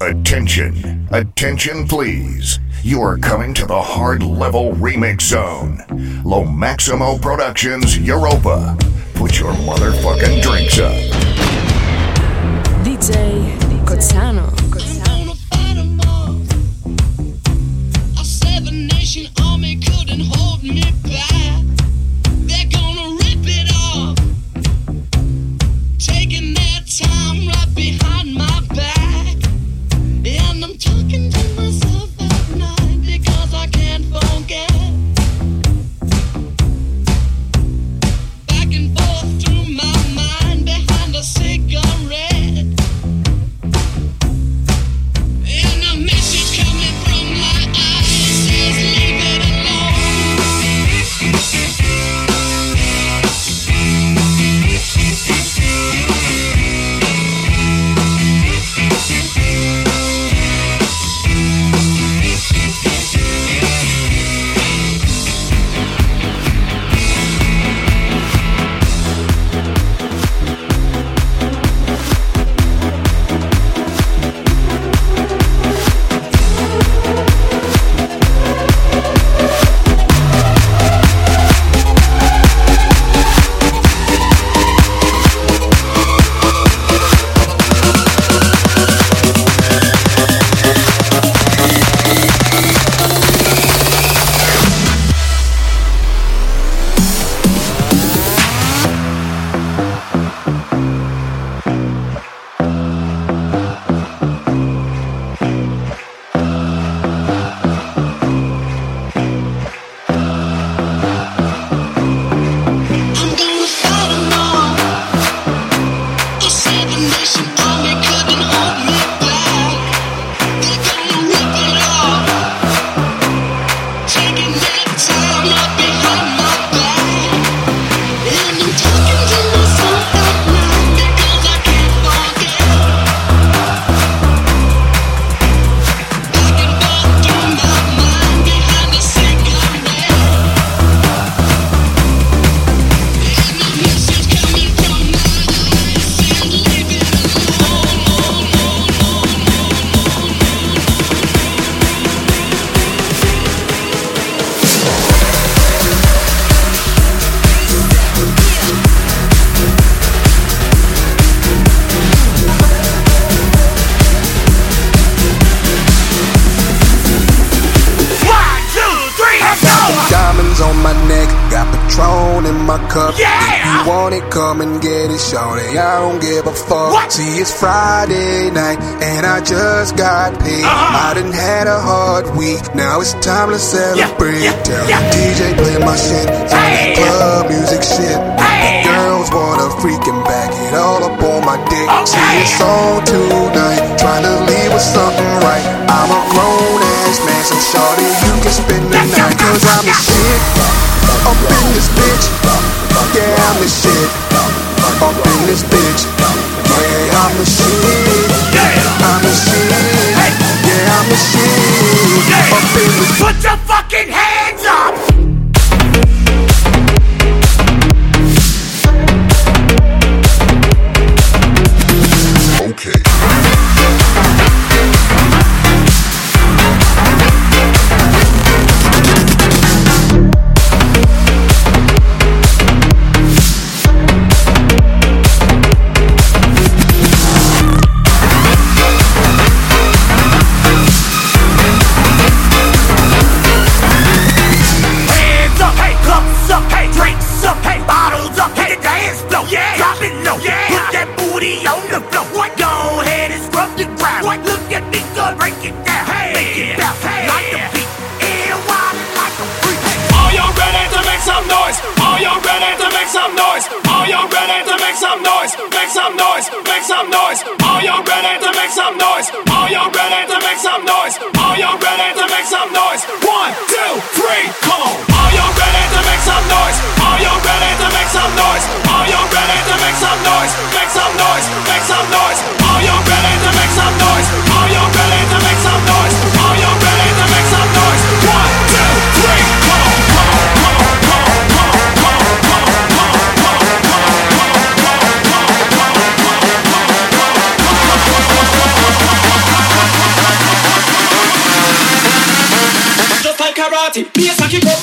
Attention, attention please. You are coming to the hard level remix zone. Lo Maximo Productions Europa. Put your motherfucking drinks up. DJ Cozzano. A seven-nation army couldn't hold me back. They're gonna rip it off, taking their time right behind my back. And I'm talking to myself at night because I can't forget. Back and forth through my mind behind a cigarette. And a message coming from my eyes says leave it alone. Shorty, I don't give a fuck. What? See, it's Friday night and I just got paid. I done had a hard week, now it's time to celebrate. Tell the DJ play my shit, hey. Club music shit. Hey. Girls wanna freaking back it all up on my dick. Okay. See, it's on tonight, trying to leave with something right. I'm a grown ass man, so shorty, you can spend the night. Cause I'm the shit, up in this bitch. Yeah, I'm the shit. Up in this bitch, yeah, I'm the shit. I'm the shit. Yeah, I'm the shit. Up in this. Put your fucking hands up. Okay. party, bass and kick up.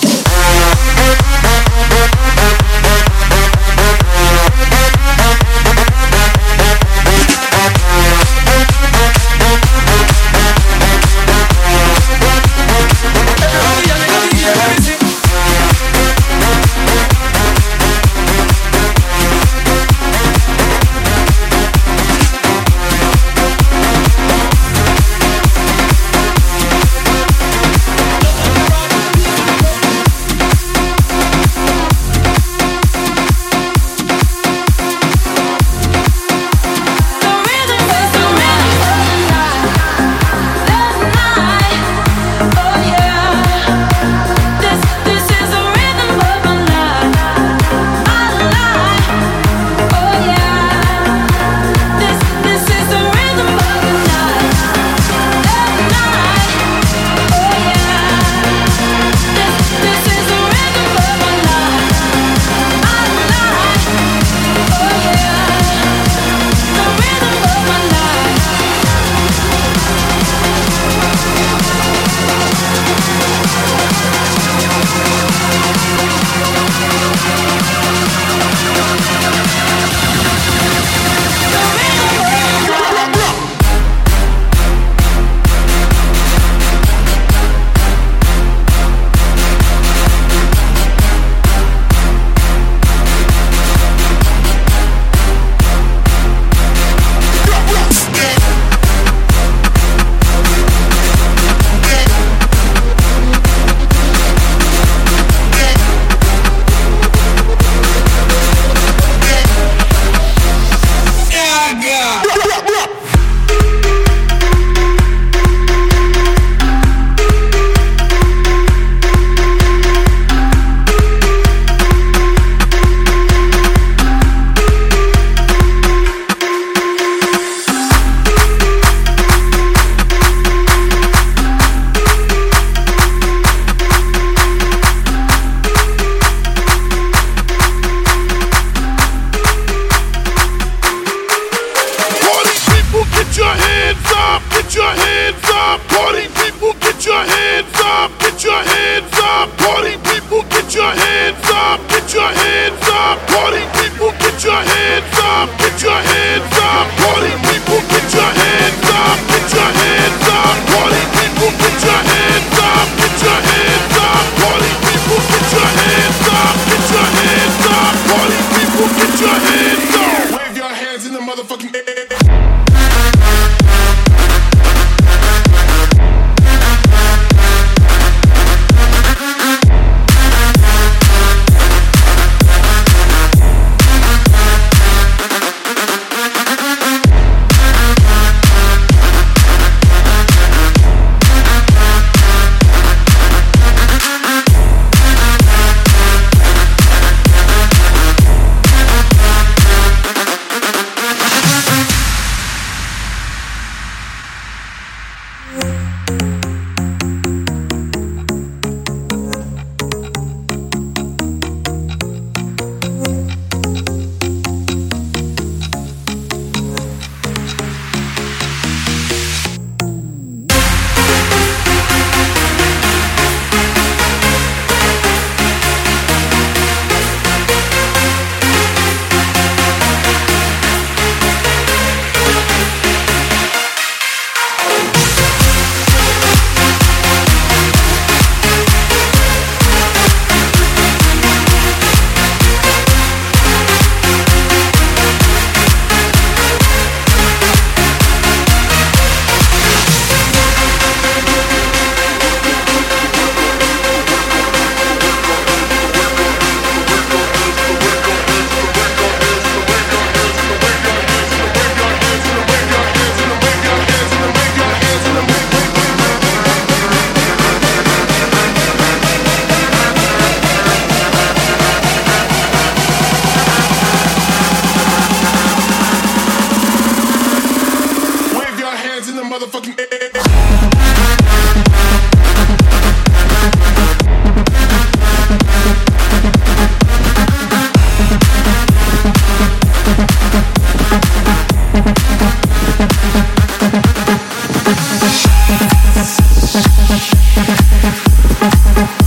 We'll be right back.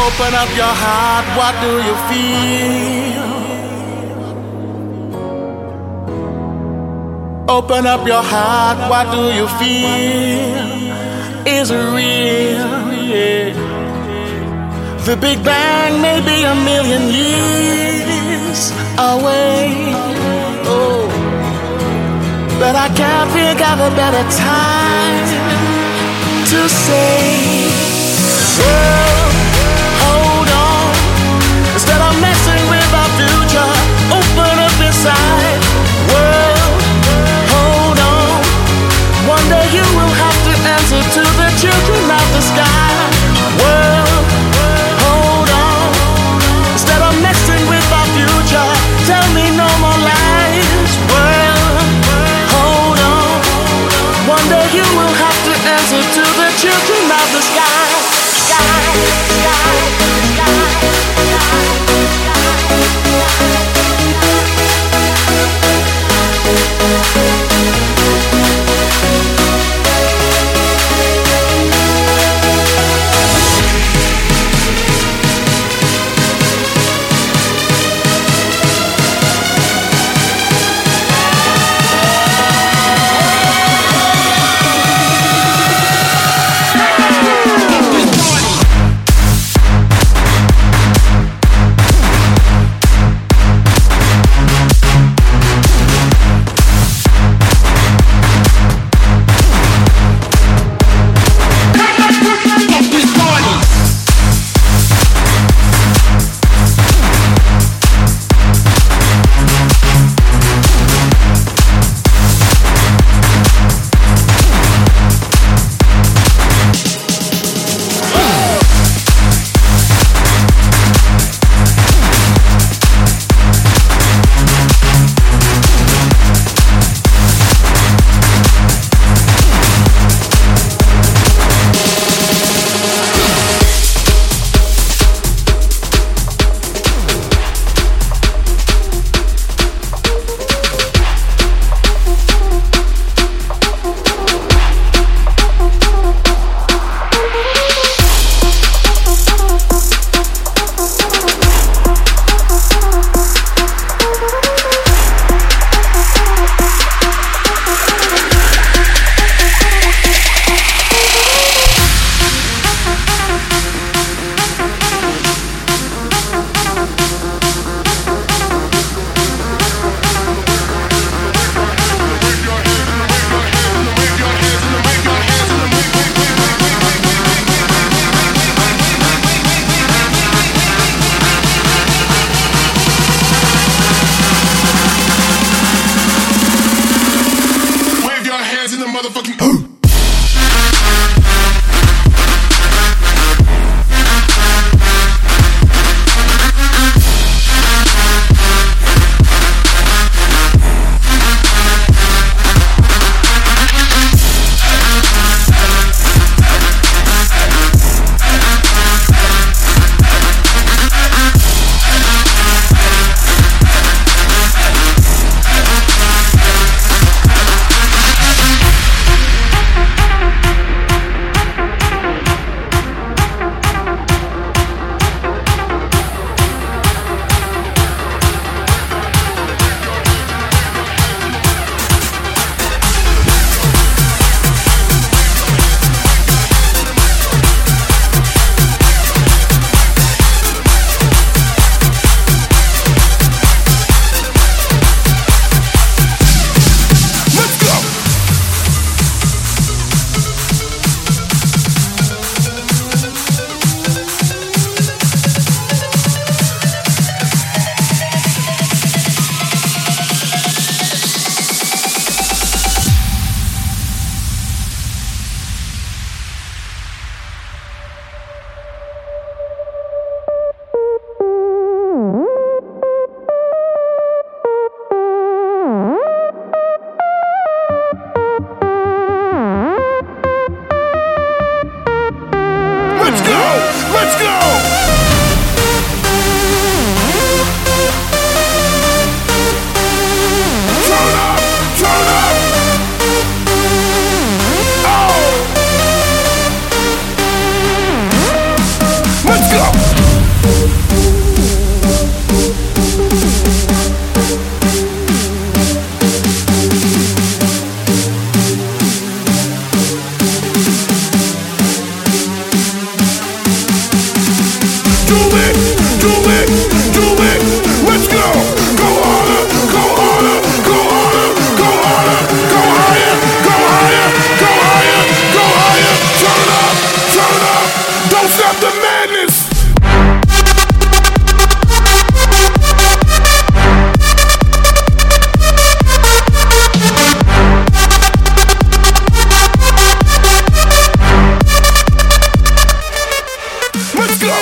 Open up your heart, what do you feel? Open up your heart, what do you feel? Is it real? Yeah. The Big Bang may be a million years away. Oh, but I can't think of a better time to say, world, hold on. Instead of messing with our future, open up inside. World, hold on. One day you will have to answer to the children of the sky. World, hold on. Instead of messing with our future, tell me no more lies. World, hold on. One day you will have to answer to the children of the sky. do it, do it, do it. Let's go. Go harder, go harder, go harder, go harder, go higher, go higher, go higher, go higher. Turn up, turn up. Don't stop the madness. Let's go.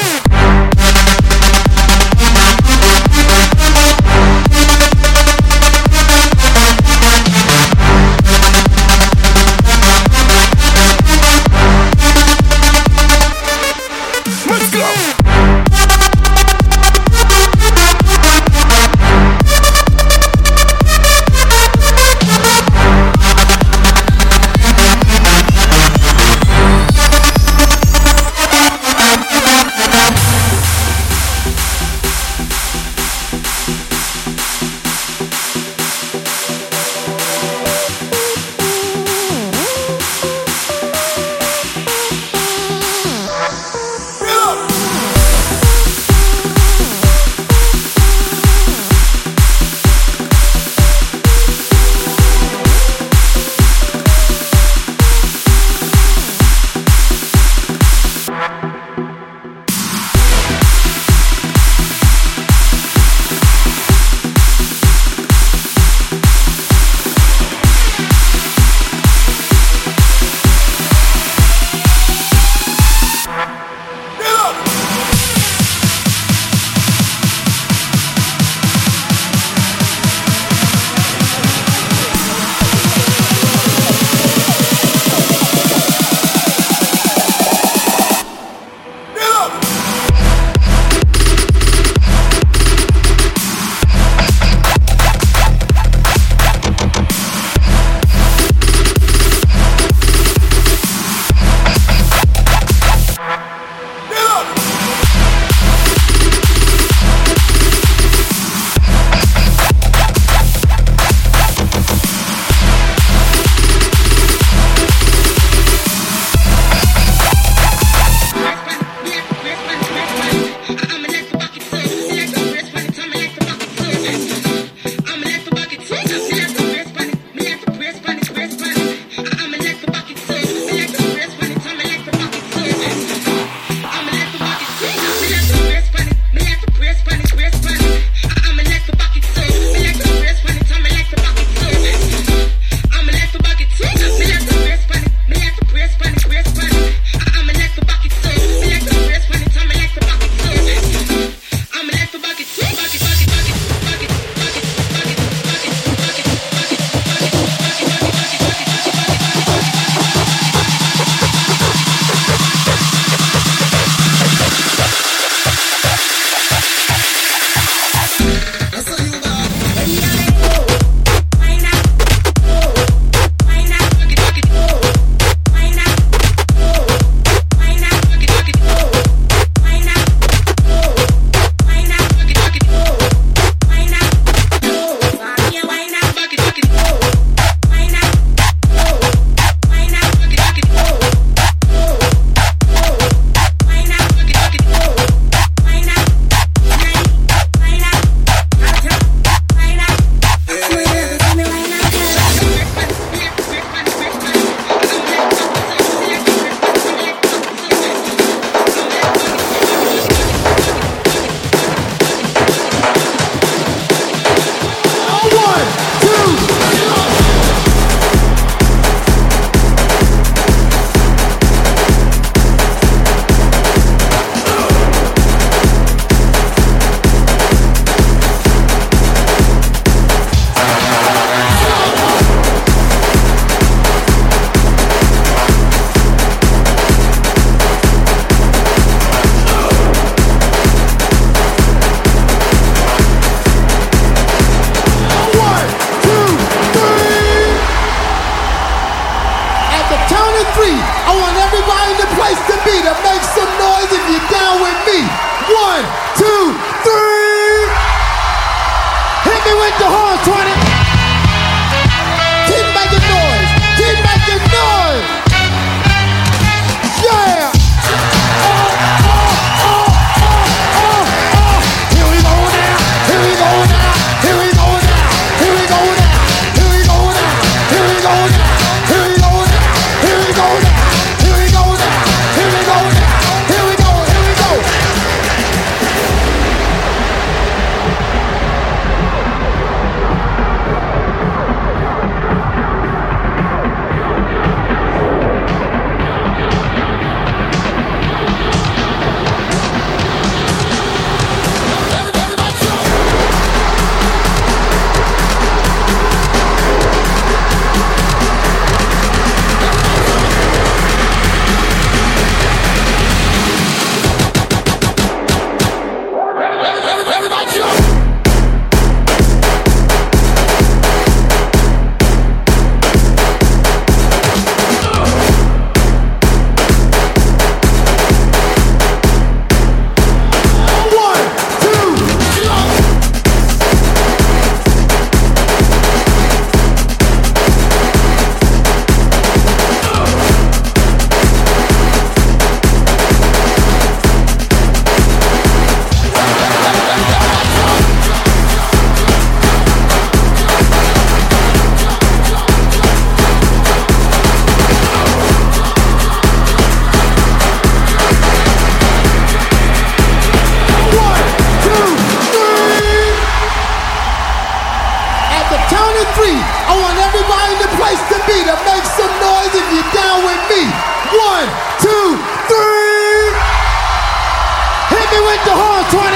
Make the horn, 20.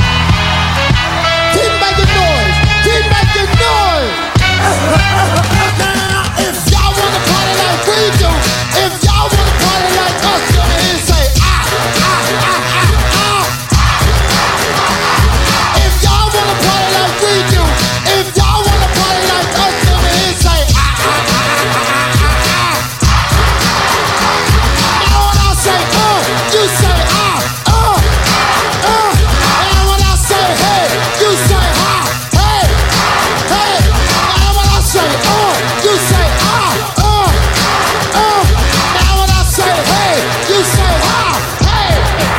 Keep making noise. Keep making noise. If y'all wanna party like we do, if y'all wanna party like us, come in and say ah, ah, ah, ah, ah. If y'all wanna party like we do, if y'all wanna party like us, come in and say ah, ah, ah, ah, ah, ah. Now when I say you say ah, and when I say hey, you say ha, hey, hey. Now when I say you say ah, now when I say hey, you say ha, hey.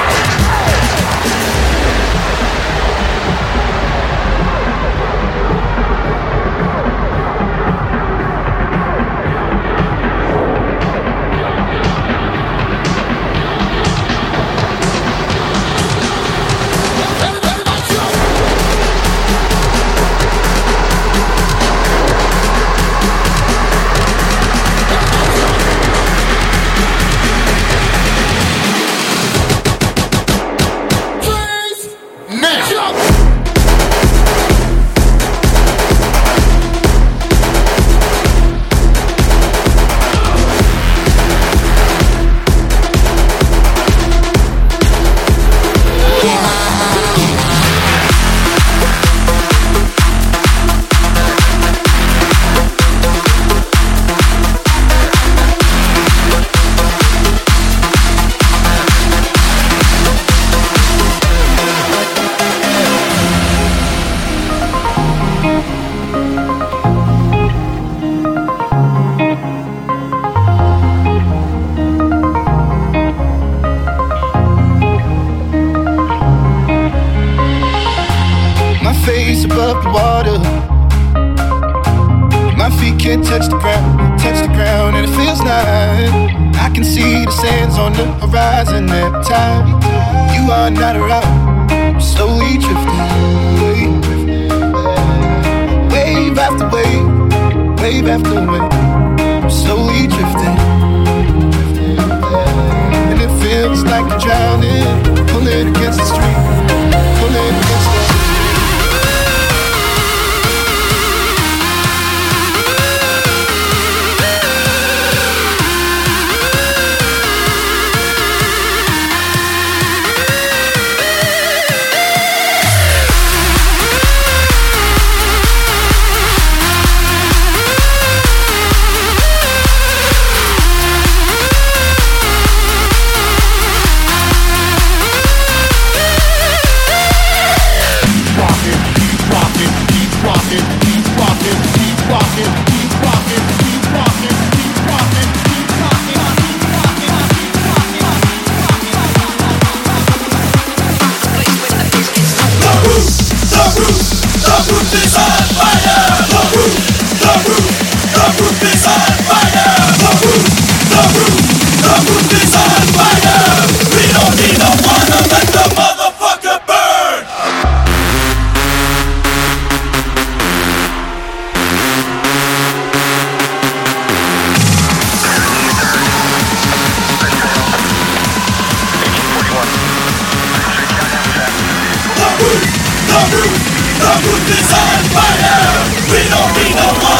My face above the water. My feet can't touch the ground, and it feels like I can see the sands on the horizon every time you are not around. I'm slowly drifting, wave after wave, wave after wave. I'm slowly drifting, and it feels like I'm drowning, pulling against the street, pulling against the The roof is on fire. We don't need no one.